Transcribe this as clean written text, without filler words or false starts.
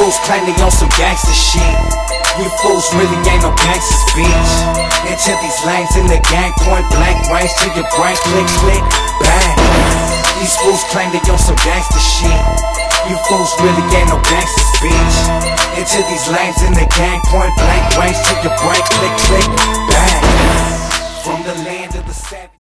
fools claim they on some gangster shit. You fools really ain't no gangsters, bitch. Into these lanes in the gang, point blank range to your brain, click, click, bang. These fools claim they on some gangster shit. You fools really ain't no gangsters, bitch. Into these lanes in the gang, point blank range to your brain, click, click, bang. From the land of the savage.